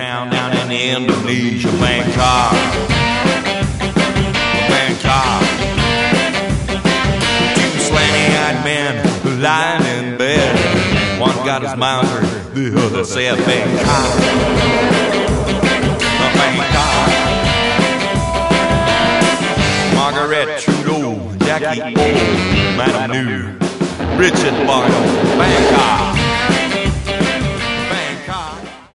town down in Indonesia, Bangkok. Bangkok. Two slanty-eyed men lying in bed. One got his Mauser, the other said Bangkok. Bangkok. Margaret Trudeau, Jackie O, Madame New, Richard Barlow, Bangkok.